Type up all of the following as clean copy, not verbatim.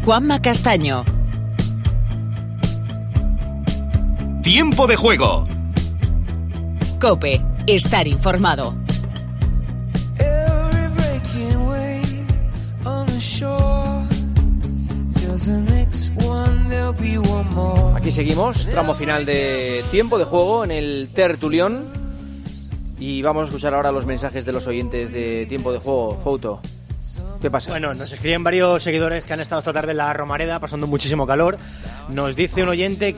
Juanma Castaño. Tiempo de juego. COPE. Estar informado. Aquí seguimos, tramo final de tiempo de juego en el tertulión. Y vamos a escuchar ahora los mensajes de los oyentes de tiempo de juego. Fouto, ¿qué pasa? Bueno, nos escriben varios seguidores que han estado esta tarde en la Romareda pasando muchísimo calor. Nos dice un oyente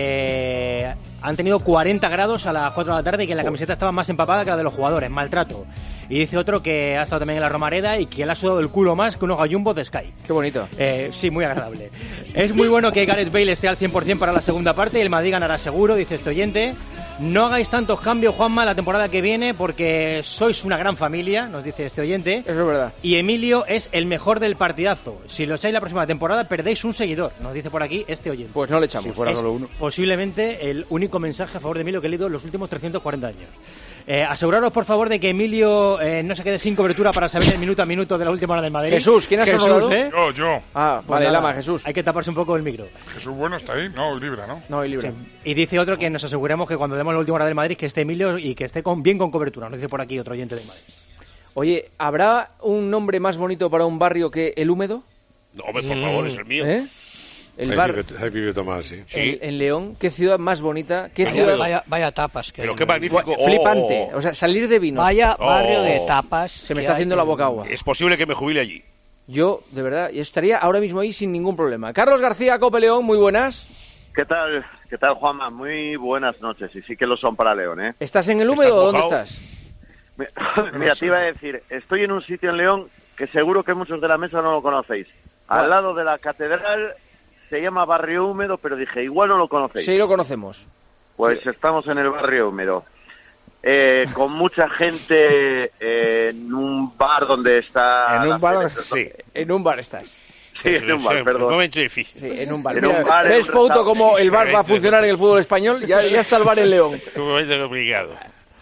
que han tenido 40 grados a las 4 de la tarde y que la camiseta estaba más empapada que la de los jugadores, maltrato. Y dice otro que ha estado también en la Romareda y que le ha sudado el culo más que unos gallumbos de Sky. Qué bonito. Sí, muy agradable. Es muy bueno que Gareth Bale esté al 100% para la segunda parte y el Madrid ganará seguro, dice este oyente. No hagáis tantos cambios, Juanma, la temporada que viene porque sois una gran familia, nos dice este oyente. Eso es verdad. Y Emilio es el mejor del partidazo. Si lo echáis la próxima temporada perdéis un seguidor, nos dice por aquí este oyente. Pues no le echamos. Si fuera solo uno. Posiblemente el único mensaje a favor de Emilio que he leído en los últimos 340 años. Aseguraros, por favor, de que Emilio no se quede sin cobertura para saber el minuto a minuto de la última hora del Madrid. Jesús, ¿quién ha saludado? Yo. Ah, Pues vale, nada, Lama, Jesús. Hay que taparse un poco el micro. Jesús Bueno está ahí, no, libre, ¿no? No, y libre. Sí. Y dice otro que nos aseguremos que cuando demos la última hora del Madrid que esté Emilio y que esté bien con cobertura. Nos dice por aquí otro oyente del Madrid. Oye, ¿habrá un nombre más bonito para un barrio que El Húmedo? No, hombre, por favor, es el mío. El Ahí bar vive Tomás, sí. en León. ¿Qué ciudad más bonita? ¿Qué ciudad? Vaya tapas. Pero qué magnífico. Flipante. O sea, salir de vinos. Vaya barrio de tapas. Se me está haciendo la boca agua. Es posible que me jubile allí. Yo, de verdad, estaría ahora mismo ahí sin ningún problema. Carlos García, Cope León, muy buenas. ¿Qué tal, Juanma? Muy buenas noches. Y sí que lo son para León, ¿eh? ¿Estás en El Húmedo o dónde estás? Mira, te iba a decir, estoy en un sitio en León que seguro que muchos de la mesa no lo conocéis. Al lado de la catedral, se llama Barrio Húmedo, pero dije, igual no lo conocéis. Sí, lo conocemos. Pues sí. Estamos en el Barrio Húmedo. Con mucha gente en un bar donde está... En un bar, sí. En un bar estás. Sí, en un bar, perdón. Momento difícil. Sí, en un bar. En un bar, ¿ves, Fouto, cómo el bar va a funcionar en el fútbol español? Ya está el bar en León. Un momento complicado.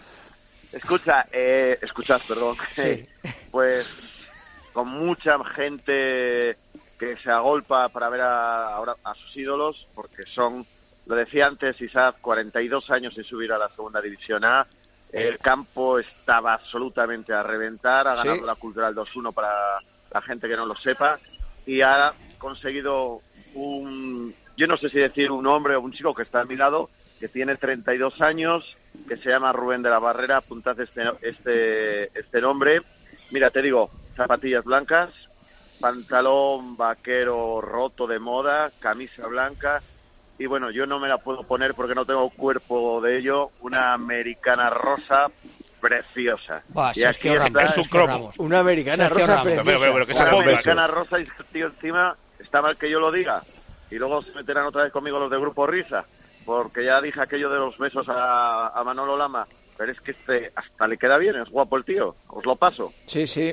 Escuchad, perdón. Sí. Pues con mucha gente que se agolpa para ver a sus ídolos, porque son, lo decía antes Isaac, 42 años sin subir a la segunda división A. El campo estaba absolutamente a reventar, ha ganado la Cultural 2-1 para la gente que no lo sepa, y ha conseguido yo no sé si decir un hombre o un chico que está a mi lado, que tiene 32 años, que se llama Rubén de la Barrera. Apuntad este nombre. Mira, te digo, zapatillas blancas, pantalón vaquero roto de moda, camisa blanca, y bueno, yo no me la puedo poner porque no tengo cuerpo de ello, una americana rosa preciosa. Buah, y aquí Ramos, está, es un cromo. Una americana rosa preciosa. Pero que se una ponga. americana rosa, y el tío encima, está mal que yo lo diga, y luego se meterán otra vez conmigo los de Grupo Risa, porque ya dije aquello de los besos a Manolo Lama, pero es que hasta le queda bien, es guapo el tío, os lo paso. Sí, sí.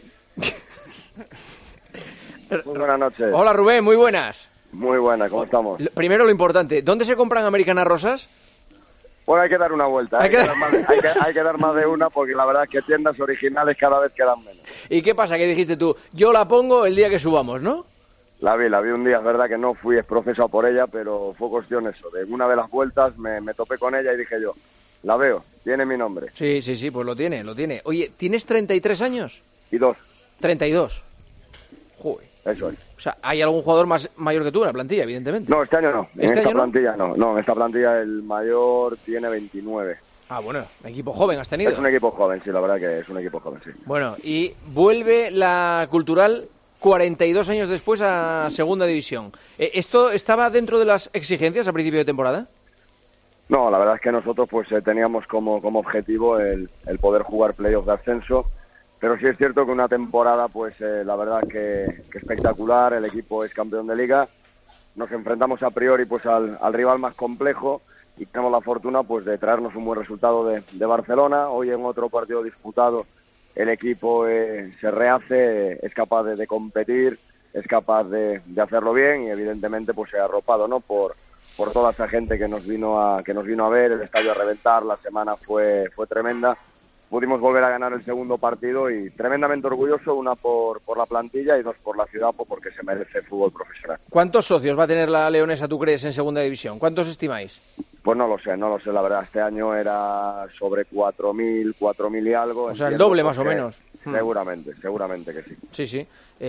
Muy buenas noches. Hola, Rubén, muy buenas. Muy buena, ¿cómo estamos? Primero lo importante, ¿dónde se compran americanas rosas? Bueno, hay que dar una vuelta, hay que dar más de una, porque la verdad es que tiendas originales cada vez quedan menos. ¿Y qué pasa? ¿Qué dijiste tú? Yo la pongo el día que subamos, ¿no? La vi un día, es verdad que no fui profesor por ella, pero fue cuestión eso, de una de las vueltas me topé con ella y dije yo, la veo, tiene mi nombre. Sí, pues lo tiene. Oye, ¿tienes 33 años? Y 2. 32. Joder. Eso es. O sea, ¿hay algún jugador más mayor que tú en la plantilla, evidentemente? No, este año no. ¿Este año plantilla no? No, en esta plantilla el mayor tiene 29. Ah, bueno, equipo joven has tenido. Es un equipo joven, sí, la verdad que es un equipo joven, sí. Bueno, y vuelve la Cultural 42 años después a Segunda División. ¿Esto estaba dentro de las exigencias a principio de temporada? No, la verdad es que nosotros pues teníamos como objetivo el poder jugar playoffs de ascenso, pero sí es cierto que una temporada pues la verdad que espectacular, el equipo es campeón de liga, nos enfrentamos a priori pues al rival más complejo y tenemos la fortuna pues de traernos un buen resultado de Barcelona. Hoy en otro partido disputado el equipo se rehace, es capaz de competir, es capaz de hacerlo bien y evidentemente pues se ha arropado, ¿no? por toda esa gente que nos vino a ver, el estadio a reventar, la semana fue tremenda pudimos volver a ganar el segundo partido y tremendamente orgulloso, una por la plantilla y dos por la ciudad, porque se merece el fútbol profesional. ¿Cuántos socios va a tener la Leonesa, tú crees, en segunda división? ¿Cuántos estimáis? Pues no lo sé, la verdad. Este año era sobre 4.000 y algo. O sea, el doble más o menos. Seguramente que sí. Sí.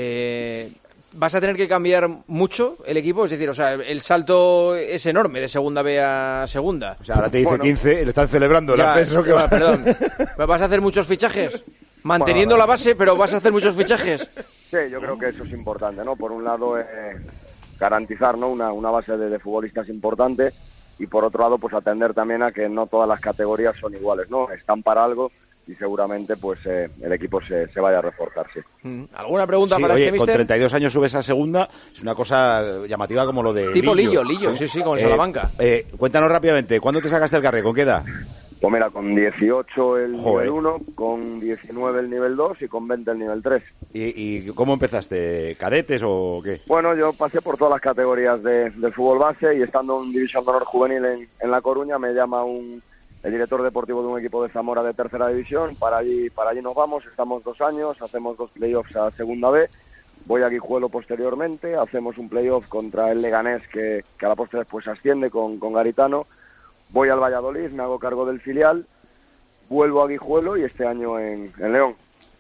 ¿Vas a tener que cambiar mucho el equipo? Es decir, o sea, el salto es enorme de segunda B a segunda. O sea, ahora te dice 15, le están celebrando el ascenso. Perdón. ¿Vas a hacer muchos fichajes? Manteniendo la base, pero vas a hacer muchos fichajes. Sí, yo creo que eso es importante, ¿no? Por un lado, garantizar, ¿no?, una base de futbolistas importante, y por otro lado, pues atender también a que no todas las categorías son iguales, ¿no? Están para algo y seguramente pues el equipo se vaya a reforzar, sí. ¿Alguna pregunta para oye, este con míster? 32 años subes a segunda, es una cosa llamativa como lo de tipo Lillo, sí, con Salamanca. Cuéntanos rápidamente, ¿cuándo te sacaste el carré? ¿Con qué edad? Pues mira, con 18 el nivel 1, con 19 el nivel 2 y con 20 el nivel 3. ¿Y cómo empezaste? ¿Cadetes o qué? Bueno, yo pasé por todas las categorías del fútbol base, y estando en División de Honor Juvenil en La Coruña, me llama el director deportivo de un equipo de Zamora de tercera división. Para allí nos vamos, estamos 2 años, hacemos 2 playoffs a segunda B, voy a Guijuelo posteriormente, hacemos un playoff contra el Leganés que a la postre después asciende con Garitano, voy al Valladolid, me hago cargo del filial, vuelvo a Guijuelo y este año en León.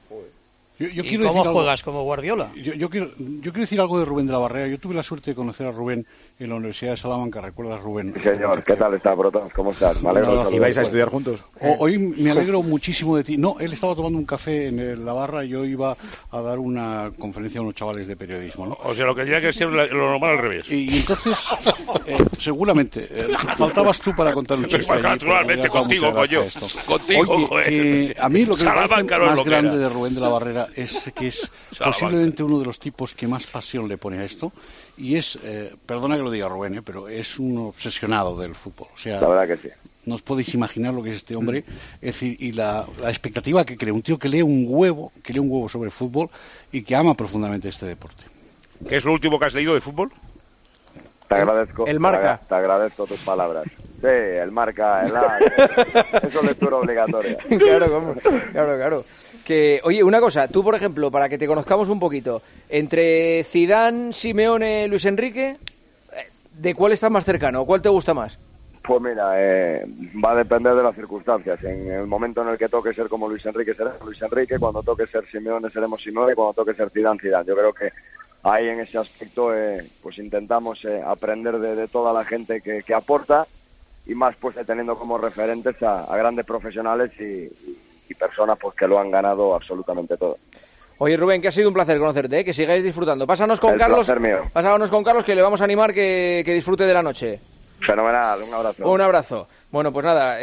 ¿Y cómo juegas? ¿Como Guardiola? Yo quiero decir algo de Rubén de la Barrera. Yo tuve la suerte de conocer a Rubén en la Universidad de Salamanca. ¿Recuerdas, Rubén? Señor, ¿qué tal está, Brotón? ¿Cómo estás? Me alegro. ¿Y vais a estudiar juntos? Hoy me alegro muchísimo de ti. No, él estaba tomando un café en la barra y yo iba a dar una conferencia a unos chavales de periodismo, ¿no? O sea, lo que tenía que ser lo normal al revés. Y entonces, seguramente, faltabas tú para contar un chiste. Naturalmente, contigo, coño. Contigo, Oye, a mí lo que me parece más grande de Rubén de la Barrera es que es posiblemente uno de los tipos que más pasión le pone a esto, y es, perdona que lo diga Rubén, pero es un obsesionado del fútbol. O sea, la verdad que sí. No os podéis imaginar lo que es este hombre, es decir, y la expectativa que crea un tío que lee un huevo sobre fútbol y que ama profundamente este deporte. ¿Qué es lo último que has leído de fútbol? Te agradezco. El Marca. Te agradezco tus palabras. Sí, el Marca, eso es lectura obligatoria. Claro. Que, oye, una cosa, tú, por ejemplo, para que te conozcamos un poquito, entre Zidane, Simeone, Luis Enrique, ¿de cuál estás más cercano? ¿Cuál te gusta más? Pues mira, va a depender de las circunstancias. En el momento en el que toque ser como Luis Enrique, seremos Luis Enrique. Cuando toque ser Simeone, seremos Simeone. Cuando toque ser Zidane, Zidane. Yo creo que ahí en ese aspecto pues intentamos aprender de toda la gente que aporta, y más pues teniendo como referentes a grandes profesionales y personas pues que lo han ganado absolutamente todo. Oye, Rubén, que ha sido un placer conocerte, que sigáis disfrutando. Pásanos con Carlos, que le vamos a animar que disfrute de la noche. Fenomenal, un abrazo. Un abrazo. Bueno, pues nada,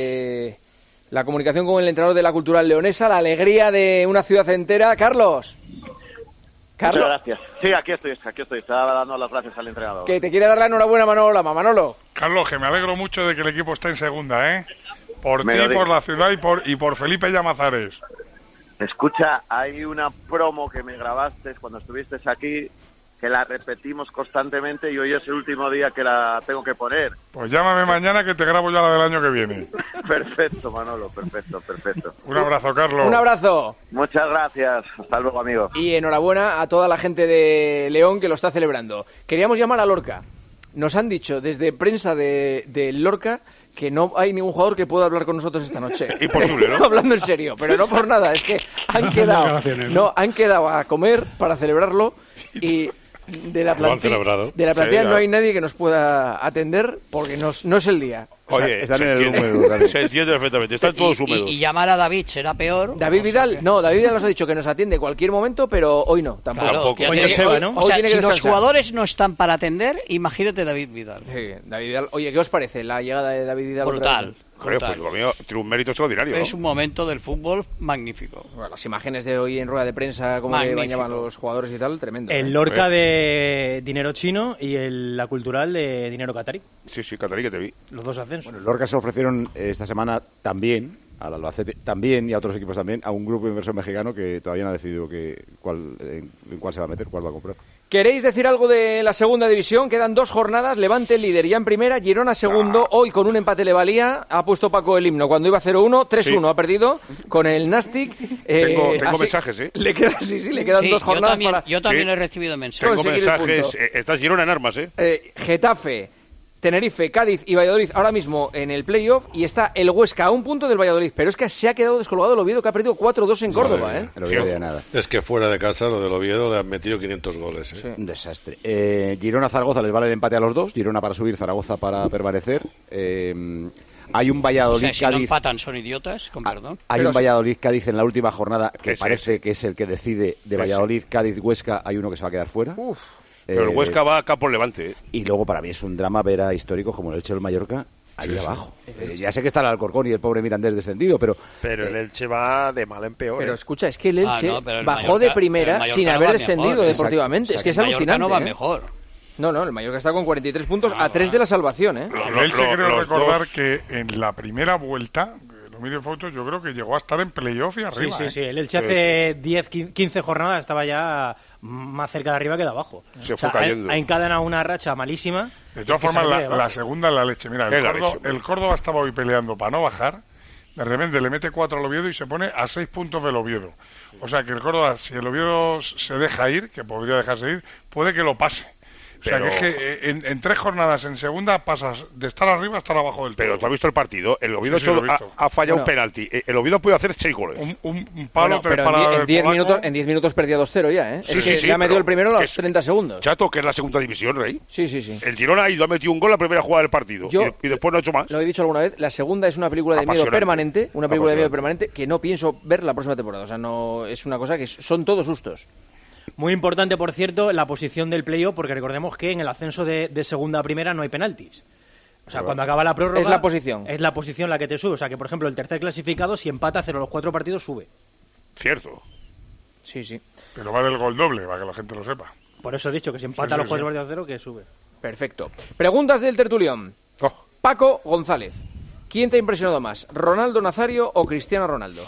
la comunicación con el entrenador de la Cultural Leonesa, la alegría de una ciudad entera. Carlos. Muchas gracias. Sí, aquí estoy. Estaba dando las gracias al entrenador. Que te quiere dar la enhorabuena, Manolo. Carlos, que me alegro mucho de que el equipo esté en segunda, ¿eh? Por ti, por la ciudad y por Felipe Llamazares. Escucha, hay una promo que me grabaste cuando estuviste aquí, que la repetimos constantemente, y hoy es el último día que la tengo que poner. Pues llámame mañana que te grabo ya la del año que viene. Perfecto, Manolo, perfecto. Un abrazo, Carlos. Un abrazo. Muchas gracias. Hasta luego, amigo. Y enhorabuena a toda la gente de León que lo está celebrando. Queríamos llamar a Lorca. Nos han dicho desde prensa de Lorca que no hay ningún jugador que pueda hablar con nosotros esta noche. Imposible, ¿no? Hablando en serio, pero no por nada, es que han quedado a comer para celebrarlo, y de la plantilla no hay nadie que nos pueda atender porque no es el día. Oye, están en el húmedo. Se entiende perfectamente, están todos húmedos. Y llamar a David será peor. David Vidal nos ha dicho que nos atiende cualquier momento, pero hoy no, tampoco. Claro, o sea, si los jugadores no están para atender, imagínate David Vidal. Sí, David Vidal. Oye, ¿qué os parece la llegada de David Vidal? Brutal. Joder, pues lo mío tiene un mérito extraordinario. Es un momento del fútbol magnífico. Bueno, las imágenes de hoy en rueda de prensa, como le bañaban los jugadores y tal, tremendo. El Lorca de dinero chino y la Cultural de dinero catarí. Sí, catarí, que te vi. Los dos ascensos. Bueno, el Lorca se ofrecieron esta semana también al Albacete también y a otros equipos también, a un grupo de inversor mexicano que todavía no ha decidido en cuál se va a meter, cuál va a comprar. ¿Queréis decir algo de la segunda división? Quedan 2 jornadas, Levante líder ya en primera, Girona segundo, hoy con un empate le valía, ha puesto Paco el himno, cuando iba 0-1, 3-1 ha perdido con el Nastic. Tengo mensajes, ¿eh? Le quedan 2 jornadas yo también he recibido mensajes. Tengo mensajes, estás Girona en armas, ¿eh? Getafe, Tenerife, Cádiz y Valladolid ahora mismo en el playoff y está el Huesca a un punto del Valladolid, pero es que se ha quedado descolgado el Oviedo, que ha perdido 4-2 en Córdoba, ¿eh? El Oviedo de nada. Es que fuera de casa lo del Oviedo le han metido 500 goles, ¿eh? Sí. Un desastre. Girona-Zaragoza les vale el empate a los dos, Girona para subir, Zaragoza para permanecer. Hay un Valladolid-Cádiz... si no empatan son idiotas, con perdón. Hay un Valladolid-Cádiz en la última jornada que parece que es el que decide de Valladolid-Cádiz-Huesca, hay uno que se va a quedar fuera. Pero el Huesca va acá por Levante. Y luego para mí es un drama ver a históricos como el Elche del Mallorca ahí abajo. Ya sé que está el Alcorcón y el pobre Mirandés descendido, pero el Elche va de mal en peor. Pero escucha, es que el Elche bajó de primera sin haber descendido deportivamente. Es que es alucinante. No va mejor. No, el Mallorca está con 43 puntos a 3 de la salvación, ¿eh? El Elche creo recordar que en la primera vuelta, lo miro en fotos, yo creo que llegó a estar en playoff y arriba. Sí. El Elche hace 10-15 jornadas estaba ya más cerca de arriba que de abajo. Se fue cayendo. Ha encadenado una racha malísima. De todas formas, la segunda es la leche. Mira, el Córdoba estaba hoy peleando para no bajar. De repente le mete 4 al Oviedo y se pone a 6 puntos del Oviedo. O sea que el Córdoba, si el Oviedo se deja ir, que podría dejarse ir, puede que lo pase. O sea, que es que en 3 jornadas en segunda pasas de estar arriba a estar abajo del todo. Pero tú has visto el partido. El Oviedo ha fallado un penalti. El Oviedo puede hacer 6 goles. Un palo, pero en 10 minutos perdía 2-0 ya, ¿eh? Ya metió el primero a los 30 segundos. Chato, que es la segunda división, Rey. Sí. El Girona ha metido un gol la primera jugada del partido. Y después no ha hecho más. Lo he dicho alguna vez. La segunda es una película de miedo permanente. Una película de miedo permanente que no pienso ver la próxima temporada. O sea, no es una cosa que son todos sustos. Muy importante, por cierto, la posición del playoff, porque recordemos que en el ascenso de segunda a primera no hay penaltis. O sea, cuando acaba la prórroga... Es la posición. Es la posición la que te sube. O sea, que, por ejemplo, el tercer clasificado, si empata 0 los 4 partidos, sube. Cierto. Sí. Pero vale el gol doble, para que la gente lo sepa. Por eso he dicho que si empata los 4 partidos a 0, que sube. Perfecto. Preguntas del tertulión. Paco González. ¿Quién te ha impresionado más? ¿Ronaldo Nazario o Cristiano Ronaldo?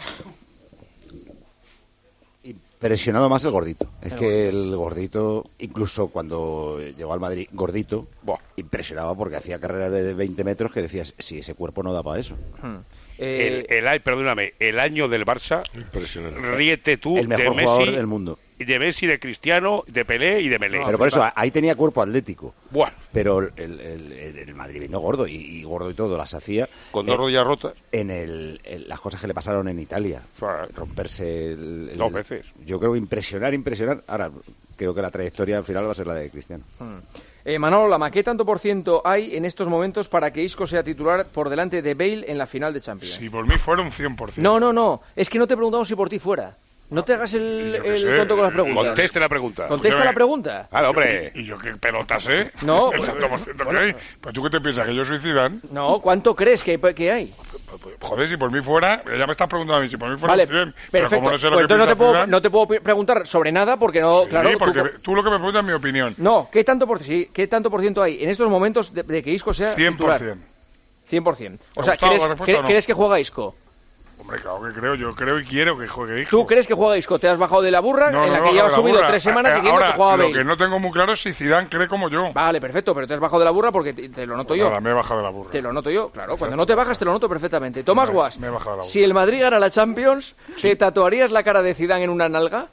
Impresionado más el Gordito. El Gordito, incluso cuando llegó al Madrid, Gordito, impresionaba porque hacía carreras de 20 metros que decías, si ese cuerpo no da para eso. Perdóname, el año del Barça, impresionante. Ríete tú, el mejor jugador del mundo. De Messi, de Cristiano, de Pelé y de Melé. Pero por eso, ahí tenía cuerpo atlético. Buah. Pero el Madrid vino gordo, y gordo y todo, las hacía. Con 2 rodillas rotas. En las cosas que le pasaron en Italia. Romperse 2 veces. Yo creo que impresionar. Ahora, creo que la trayectoria al final va a ser la de Cristiano. Manolo Lama, ¿qué tanto por ciento hay en estos momentos para que Isco sea titular por delante de Bale en la final de Champions? Si por mí fuera un 100%. No. Es que no te preguntamos si por ti fuera. No te hagas el tonto con las preguntas. Conteste la pregunta. Contesta la pregunta. Claro, hombre. ¿Y yo qué pelotas sé? No. El tanto por ciento que hay. Pues tú qué te piensas, que yo soy Zidane. No, ¿cuánto crees que hay? Joder, si por mí fuera, ya me estás preguntando a mí, si por mí fuera vale, 100. Pero como no sé lo que entonces no te puedo preguntar sobre nada porque no, sí, claro. Porque tú lo que me preguntas es mi opinión. No, ¿qué tanto por ciento hay en estos momentos de que Isco sea 100%. Titular? 100%. O sea, ¿crees que juega Isco? Hombre, claro que creo. Yo creo y quiero que juegue Isco. ¿Tú crees que juega Isco? ¿Te has bajado de la burra en la que llevas subido 3 semanas diciendo que juega Bale? Lo que no tengo muy claro es si Zidane cree como yo. Vale, perfecto, pero te has bajado de la burra porque te lo noto yo. Nada, me he bajado de la burra. Te lo noto yo, claro. Cuando no te bajas te lo noto perfectamente. Tomás Guas, me he bajado de la burra. Si el Madrid gana la Champions, ¿te tatuarías la cara de Zidane en una nalga?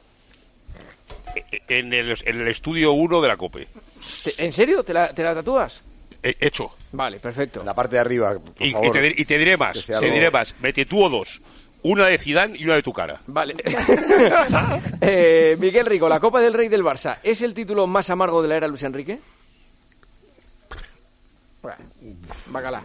En el estudio 1 de la COPE. ¿En serio? ¿Te la tatúas? Hecho. Vale, perfecto. En la parte de arriba, por favor. Y te diré más. Me tatúo 2. Una de Zidane y una de tu cara. Vale. Miguel Rico, la Copa del Rey del Barça, ¿es el título más amargo de la era Luis Enrique? Bacalá.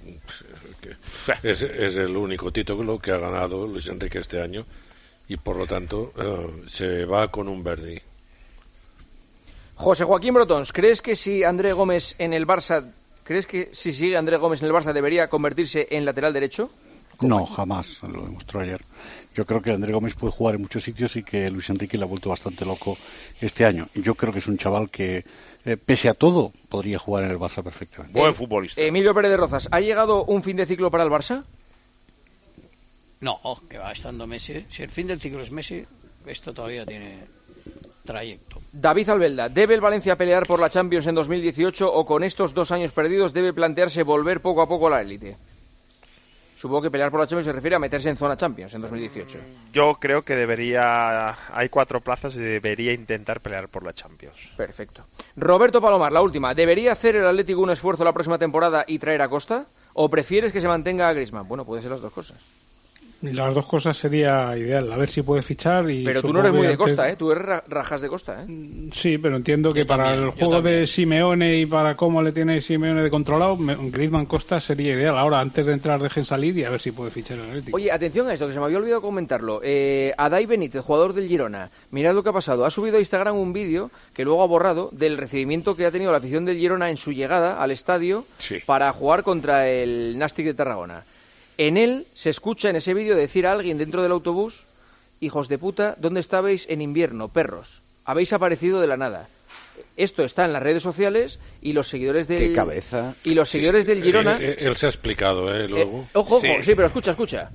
Es el único título que ha ganado Luis Enrique este año y por lo tanto se va con un Verdi. José Joaquín Brotons, ¿crees que si André Gómez en el Barça, sigue André Gómez en el Barça debería convertirse en lateral derecho? No, jamás, lo demostró ayer. Yo creo que André Gómez puede jugar en muchos sitios y que Luis Enrique le ha vuelto bastante loco este año. Yo creo que es un chaval que, pese a todo, podría jugar en el Barça perfectamente. Buen futbolista. Emilio Pérez de Rozas, ¿ha llegado un fin de ciclo para el Barça? No, que va estando Messi. Si el fin del ciclo es Messi, esto todavía tiene trayecto. David Albelda, ¿debe el Valencia pelear por la Champions en 2018 o con estos 2 años perdidos debe plantearse volver poco a poco a la élite? Supongo que pelear por la Champions se refiere a meterse en zona Champions en 2018. Yo creo que hay 4 plazas y debería intentar pelear por la Champions. Perfecto. Roberto Palomar, la última. ¿Debería hacer el Atlético un esfuerzo la próxima temporada y traer a Costa? ¿O prefieres que se mantenga a Griezmann? Bueno, puede ser las dos cosas. Las dos cosas sería ideal, a ver si puede fichar. Pero tú no eres muy de Costa, ¿eh? Tú eres rajas de Costa, ¿eh? Sí, pero entiendo que para el juego de Simeone y para cómo le tiene Simeone de controlado, Griezmann Costa sería ideal. Ahora, antes de entrar, dejen salir y a ver si puede fichar el Atlético. Oye, atención a esto, que se me había olvidado comentarlo. Adai Benítez, jugador del Girona, mirad lo que ha pasado. Ha subido a Instagram un vídeo, que luego ha borrado, del recibimiento que ha tenido la afición del Girona en su llegada al estadio para jugar contra el Nàstic de Tarragona. En él se escucha en ese vídeo decir a alguien dentro del autobús: hijos de puta, ¿dónde estabais en invierno, perros? Habéis aparecido de la nada. Esto está en las redes sociales y los seguidores del... ¡Qué cabeza! Y los seguidores del Girona... Él se ha explicado, luego. Ojo, sí, pero escucha. ¡Puta!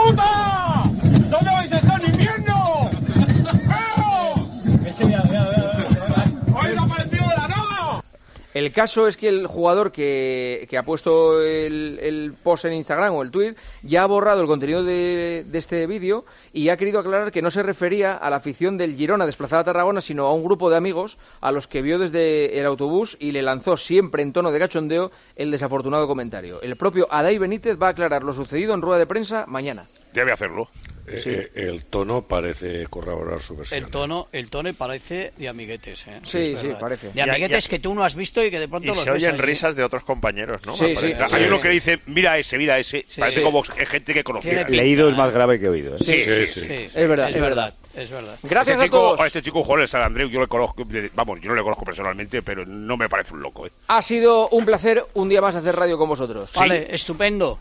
¿Dónde vais a estar en invierno? ¡Perro! ¡Habéis aparecido de la nada! El caso es que el jugador que ha puesto el post en Instagram o el tweet ya ha borrado el contenido de este vídeo y ha querido aclarar que no se refería a la afición del Girona desplazada a Tarragona, sino a un grupo de amigos a los que vio desde el autobús y le lanzó siempre en tono de cachondeo el desafortunado comentario. El propio Adai Benítez va a aclarar lo sucedido en rueda de prensa mañana. Debe hacerlo. Sí. El tono parece corroborar su versión. El tono parece de amiguetes, ¿eh? Sí, parece. De amiguetes que tú no has visto y que de pronto los se oyen risas de otros compañeros, ¿no? Sí. Hay uno que dice, mira ese. Parece como gente que conociera. Leído es más grave que oído. Sí. Es verdad. Gracias a todos. A este chico, joder, el San Andreu, yo le conozco, yo no le conozco personalmente, pero no me parece un loco, ¿eh? Ha sido un placer un día más hacer radio con vosotros. Vale, estupendo.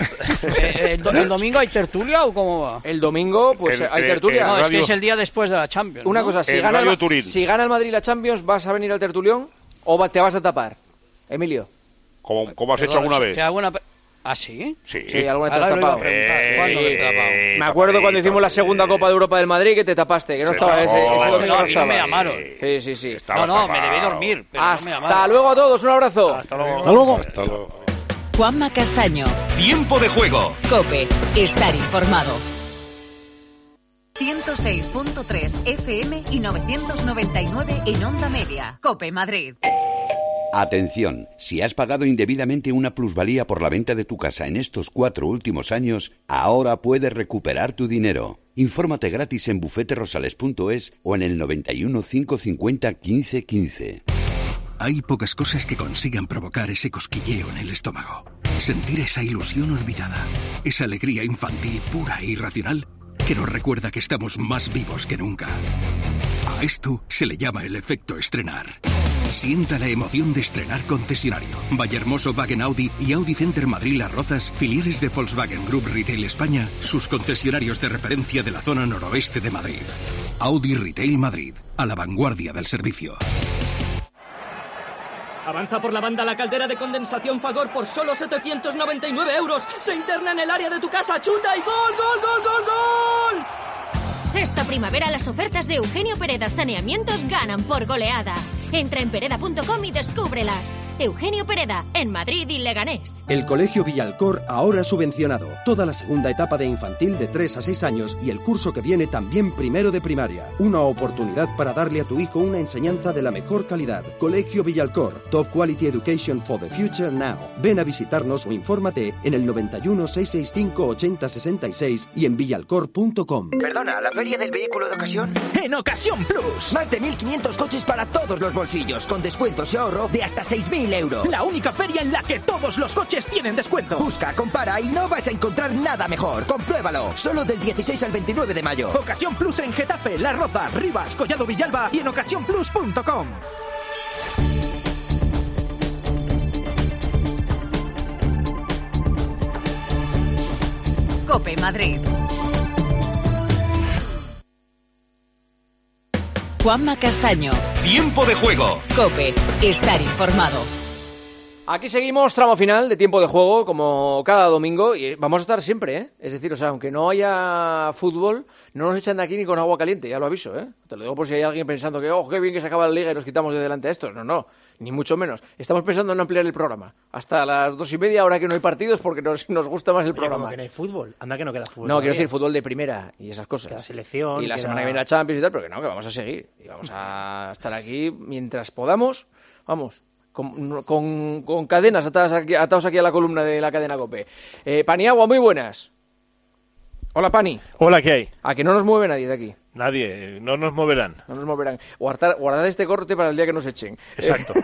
¿El domingo hay tertulia o cómo va? El domingo, pues hay tertulia. No, es que es el día después de la Champions. Una cosa, si gana el Madrid la Champions, ¿vas a venir al tertulión o te vas a tapar? Emilio. ¿Cómo has hecho alguna vez? ¿Ah, sí? Sí, alguna vez te has tapado. ¿Cuándo me he tapado? Me acuerdo cuando hicimos la segunda Copa de Europa del Madrid que te tapaste, que no estaba ese domingo. No me llamaron. Sí. No, me debí dormir. Pero hasta luego a todos, un abrazo. Hasta luego. Juanma Castaño. Tiempo de juego. COPE. Estar informado. 106.3 FM y 999 en Onda Media. COPE Madrid. Atención, si has pagado indebidamente una plusvalía por la venta de tu casa en estos 4 últimos años, ahora puedes recuperar tu dinero. Infórmate gratis en bufeterosales.es o en el 91 550 15 15. Hay pocas cosas que consigan provocar ese cosquilleo en el estómago. Sentir esa ilusión olvidada, esa alegría infantil pura e irracional que nos recuerda que estamos más vivos que nunca. A esto se le llama el efecto estrenar. Sienta la emoción de estrenar concesionario. Vallehermoso-Wagen Audi y Audi Center Madrid Las Rozas, filiales de Volkswagen Group Retail España, sus concesionarios de referencia de la zona noroeste de Madrid. Audi Retail Madrid, a la vanguardia del servicio. Avanza por la banda la caldera de condensación Fagor por solo 799 euros. Se interna en el área de tu casa, chuta y ¡gol, gol, gol, gol, gol! Esta primavera las ofertas de Eugenio Pereda Saneamientos ganan por goleada. Entra en pereda.com y descúbrelas. Eugenio Pereda, en Madrid y Leganés. El Colegio Villalcor ahora subvencionado. Toda la segunda etapa de infantil de 3 a 6 años y el curso que viene también primero de primaria. Una oportunidad para darle a tu hijo una enseñanza de la mejor calidad. Colegio Villalcor. Top Quality Education for the Future Now. Ven a visitarnos o infórmate en el 91 665 80 66 y en villalcor.com. Perdona, ¿la feria del vehículo de ocasión? ¡En Ocasión Plus! Más de 1.500 coches para todos los bolsillos, con descuentos y ahorro de hasta 6.000 euros. La única feria en la que todos los coches tienen descuento. Busca, compara y no vas a encontrar nada mejor. Compruébalo. Solo del 16 al 29 de mayo. Ocasión Plus en Getafe, Las Rozas, Rivas, Collado Villalba y en ocasiónplus.com. COPE Madrid. Juanma Castaño. Tiempo de juego. COPE. Estar informado. Aquí seguimos, tramo final de tiempo de juego, como cada domingo, y vamos a estar siempre, ¿eh? Es decir, o sea, aunque no haya fútbol, no nos echan de aquí ni con agua caliente, ya lo aviso, ¿eh? Te lo digo por si hay alguien pensando que, qué bien que se acaba la liga y nos quitamos de delante a estos. No, ni mucho menos. Estamos pensando en ampliar el programa hasta las 2:30, ahora que no hay partidos, porque nos gusta más el programa. Como que no hay fútbol, anda que no queda fútbol. No, quiero decir fútbol de primera y esas cosas. Que la selección. Y la semana que viene la Champions y tal, pero que no, que vamos a seguir. Y vamos a estar aquí mientras podamos, vamos... Con cadenas atados aquí a la columna de la cadena COPE. Paniagua, muy buenas. Hola, Pani. Hola, ¿qué hay? A que no nos mueve nadie de aquí. Nadie, no nos moverán. No nos moverán. Guardad este corte para el día que nos echen. Exacto.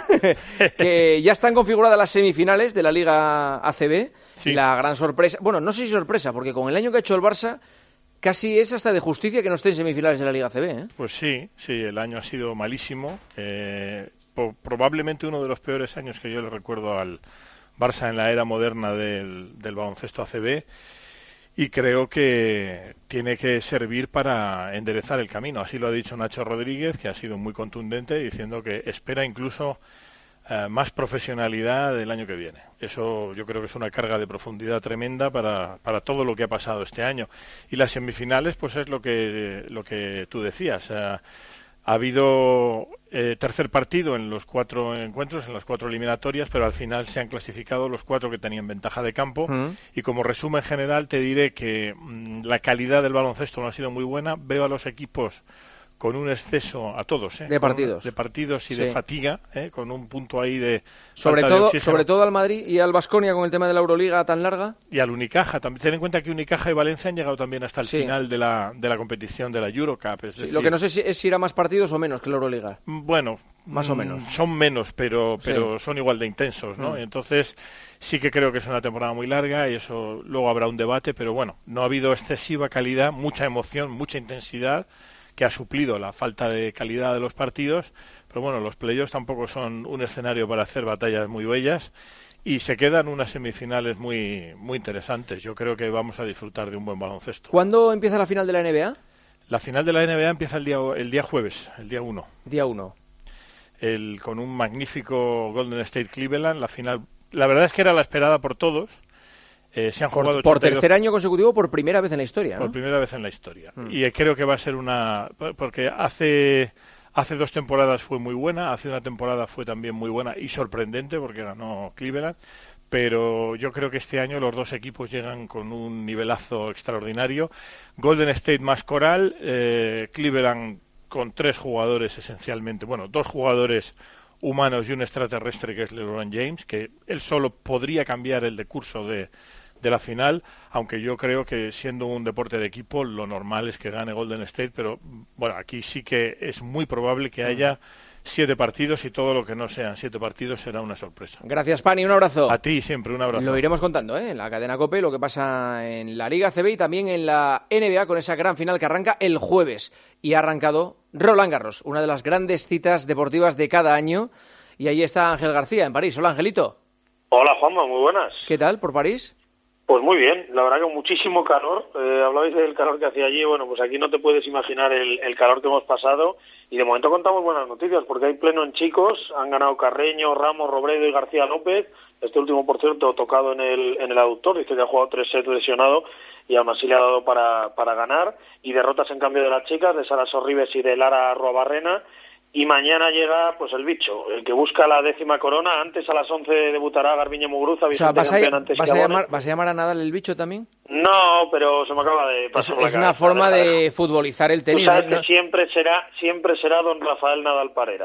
Que ya están configuradas las semifinales de la Liga ACB. Sí. La gran sorpresa, bueno, no sé si sorpresa, porque con el año que ha hecho el Barça, casi es hasta de justicia que no esté en semifinales de la Liga ACB, ¿eh? Pues sí, el año ha sido malísimo. Probablemente uno de los peores años que yo le recuerdo al Barça en la era moderna del baloncesto ACB, y creo que tiene que servir para enderezar el camino. Así lo ha dicho Nacho Rodríguez, que ha sido muy contundente, diciendo que espera incluso más profesionalidad el año que viene. Eso yo creo que es una carga de profundidad tremenda para todo lo que ha pasado este año. Y las semifinales, pues es lo que tú decías. Ha habido tercer partido en los 4 encuentros, en las 4 eliminatorias, pero al final se han clasificado los 4 que tenían ventaja de campo. Y como resumen general te diré que la calidad del baloncesto no ha sido muy buena. Veo a los equipos con un exceso, a todos, de partidos y de fatiga, con un punto ahí de sobre todo al Madrid y al Baskonia con el tema de la Euroliga tan larga, y al Unicaja. También ten en cuenta que Unicaja y Valencia han llegado también hasta el final de la competición de la Eurocup. Es decir, lo que no sé si irá más partidos o menos que la Euroliga. Bueno, más o menos son menos, pero son igual de intensos, ¿no? Entonces sí que creo que es una temporada muy larga, y eso luego habrá un debate, pero bueno, no ha habido excesiva calidad, mucha emoción, mucha intensidad, que ha suplido la falta de calidad de los partidos. Pero bueno, los playoffs tampoco son un escenario para hacer batallas muy bellas, y se quedan unas semifinales muy, muy interesantes. Yo creo que vamos a disfrutar de un buen baloncesto. ¿Cuándo empieza la final de la NBA? La final de la NBA empieza el día jueves, el día 1. Día 1. Con un magnífico Golden State Cleveland. La final, la verdad es que era la esperada por todos. Se han jugado por tercer año consecutivo, por primera vez en la historia, ¿no? Por primera vez en la historia. Y creo que va a ser porque hace 2 temporadas fue muy buena, hace una temporada fue también muy buena y sorprendente porque ganó Cleveland, pero yo creo que este año los 2 equipos llegan con un nivelazo extraordinario. Golden State más coral, Cleveland con 3 jugadores esencialmente, 2 jugadores humanos y un extraterrestre que es LeBron James, que él solo podría cambiar el decurso de la final, aunque yo creo que siendo un deporte de equipo lo normal es que gane Golden State, pero bueno, aquí sí que es muy probable que haya 7 partidos, y todo lo que no sean 7 partidos será una sorpresa. Gracias, Pani, un abrazo. A ti siempre, un abrazo. Lo iremos contando en la cadena COPE, lo que pasa en la Liga CB y también en la NBA, con esa gran final que arranca el jueves. Y ha arrancado Roland Garros, una de las grandes citas deportivas de cada año. Y ahí está Ángel García, en París. Hola, Angelito. Hola, Juanma, muy buenas. ¿Qué tal por París? Pues muy bien, la verdad que muchísimo calor. Hablabais del calor que hacía allí. Bueno, pues aquí no te puedes imaginar el calor que hemos pasado. Y de momento contamos buenas noticias, porque hay pleno en chicos. Han ganado Carreño, Ramos, Robredo y García López. Este último, por cierto, tocado en el aductor. Dice que ha jugado 3 sets lesionado, y aún así le ha dado para ganar. Y derrotas en cambio de las chicas, de Sara Sorribes y de Lara Arruabarrena. Y mañana llega pues el bicho, el que busca la 10ª corona. Antes a las 11 debutará Garbiñe Muguruza. O sea, ¿vas a llamar a Nadal el bicho también? No, pero se me acaba de pasar. Es una forma de futbolizar el tenis. Tú sabes que siempre será don Rafael Nadal Parera.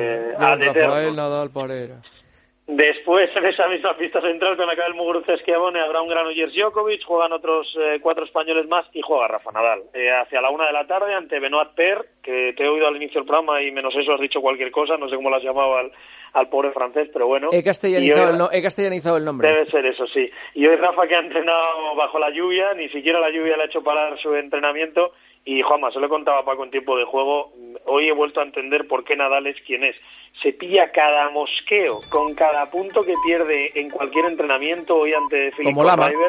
Rafael Nadal Parera. Después, en esa misma pista central, con la que el Muguruza Schiavone, habrá un Granollers Djokovic, juegan otros 4 españoles más y juega Rafa Nadal. Hacia la 1 de la tarde ante Benoit Paire, que te he oído al inicio del programa y menos eso has dicho cualquier cosa, no sé cómo lo has llamado al pobre francés, pero bueno. He castellanizado el nombre. Debe ser eso, sí. Y hoy Rafa, que ha entrenado bajo la lluvia, ni siquiera la lluvia le ha hecho parar su entrenamiento. Y Juanma, se lo contaba a Paco en tiempo de juego, hoy he vuelto a entender por qué Nadal es quien es. Se pilla cada mosqueo con cada punto que pierde en cualquier entrenamiento. Hoy ante Philippe River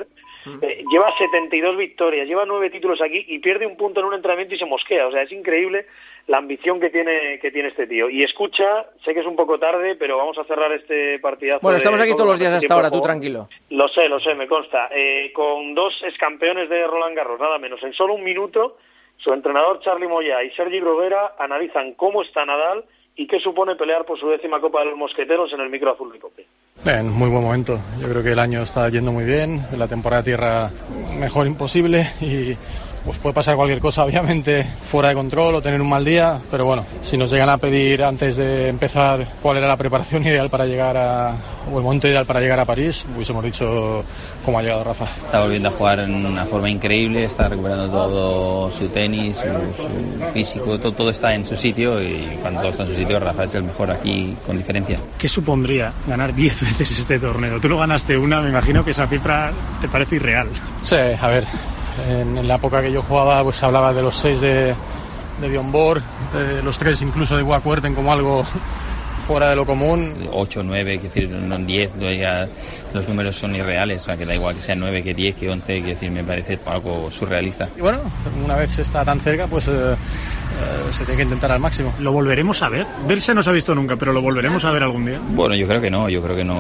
Lleva 72 victorias, lleva 9 títulos aquí y pierde un punto en un entrenamiento y se mosquea. O sea, es increíble la ambición que tiene este tío. Y escucha, sé que es un poco tarde, pero vamos a cerrar este partidazo. Bueno, estamos aquí todos los días hasta ahora, tú tranquilo. Lo sé, me consta. Con 2 excampeones de Roland Garros, nada menos. En solo un minuto, su entrenador Charlie Moyá y Sergi Bruguera analizan cómo está Nadal y qué supone pelear por su 10ª Copa de los Mosqueteros en el micro azul de COPE. Bien, muy buen momento. Yo creo que el año está yendo muy bien, la temporada de tierra mejor imposible y pues puede pasar cualquier cosa, obviamente, fuera de control o tener un mal día, pero bueno, si nos llegan a pedir antes de empezar cuál era la preparación ideal para llegar o el momento ideal para llegar a París, hubiésemos dicho cómo ha llegado Rafa. Está volviendo a jugar en una forma increíble, está recuperando todo su tenis, su físico, todo está en su sitio y cuando todo está en su sitio, Rafa es el mejor aquí con diferencia. ¿Qué supondría ganar 10 veces este torneo? Tú lo ganaste una, me imagino que esa cifra te parece irreal. Sí, a ver. En la época que yo jugaba pues hablaba de los 6 de Bjorn Borg, de los 3 incluso de Wakuerten como algo fuera de lo común. 8, 9, quiero decir, no 10, ya los números son irreales, o sea que da igual que sea 9, que 10, que 11, quiero decir, me parece algo surrealista. Y bueno, una vez se está tan cerca, pues se tiene que intentar al máximo. ¿Lo volveremos a ver? Verse no se ha visto nunca, pero ¿lo volveremos a ver algún día? Bueno, yo creo que no.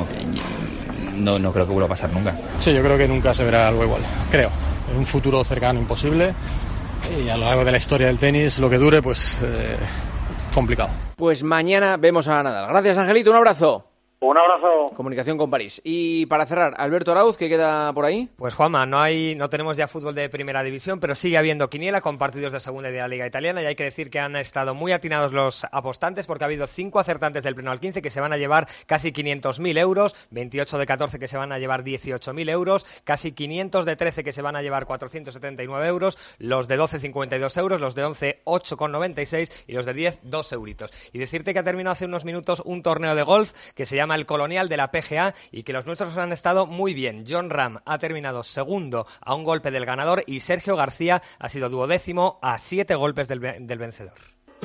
No creo que vuelva a pasar nunca. Sí, yo creo que nunca se verá algo igual, creo. En un futuro cercano imposible y a lo largo de la historia del tenis, lo que dure, pues complicado. Pues mañana vemos a Nadal. Gracias, Angelito, un abrazo. Un abrazo. Comunicación con París. Y para cerrar, Alberto Arauz, ¿qué queda por ahí? Pues Juanma, no tenemos ya fútbol de primera división, pero sigue habiendo quiniela con partidos de segunda y de la Liga Italiana, y hay que decir que han estado muy atinados los apostantes porque ha habido 5 acertantes del pleno al 15 que se van a llevar casi 500.000 euros, 28 de 14 que se van a llevar 18.000 euros, casi 500 de 13 que se van a llevar 479 euros, los de 12 52 euros, los de 11 8,96 y los de 10 2 euritos. Y decirte que ha terminado hace unos minutos un torneo de golf que se llama el Colonial de la PGA y que los nuestros han estado muy bien. Jon Rahm ha terminado segundo a un golpe del ganador y Sergio García ha sido 12º a 7 golpes del vencedor.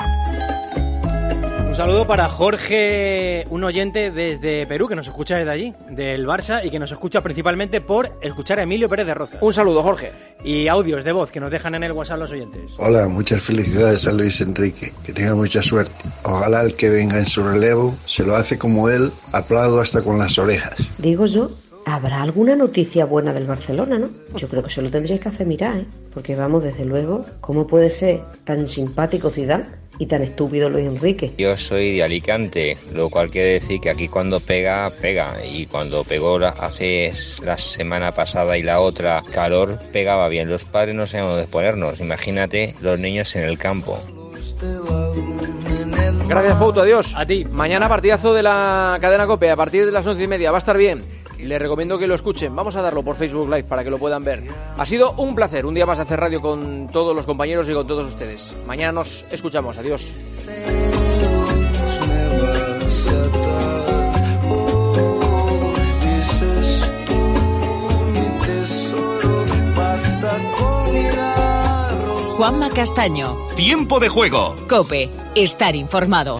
Un saludo para Jorge, un oyente desde Perú que nos escucha desde allí, del Barça, y que nos escucha principalmente por escuchar a Emilio Pérez de Roza. Un saludo, Jorge. Y audios de voz que nos dejan en el WhatsApp los oyentes. Hola, muchas felicidades a Luis Enrique, que tenga mucha suerte. Ojalá el que venga en su relevo se lo hace como él, aplaudo hasta con las orejas. Digo yo, ¿habrá alguna noticia buena del Barcelona, no? Yo creo que eso lo tendríais que hacer mirar, ¿eh? Porque vamos, desde luego, ¿cómo puede ser tan simpático Zidane y tan estúpido Luis Enrique? Yo soy de Alicante, lo cual quiere decir que aquí cuando pega, pega. Y cuando pegó hace la semana pasada y la otra calor, pegaba bien. Los padres no sabemos dónde ponernos. Imagínate los niños en el campo. Gracias, Fouto, adiós. A ti. Mañana partidazo de la cadena COPE a partir de las 11:30. Va a estar bien. Les recomiendo que lo escuchen. Vamos a darlo por Facebook Live para que lo puedan ver. Ha sido un placer, un día más hacer radio con todos los compañeros y con todos ustedes. Mañana nos escuchamos. Adiós. Juanma Castaño. Tiempo de juego. COPE. Estar informado.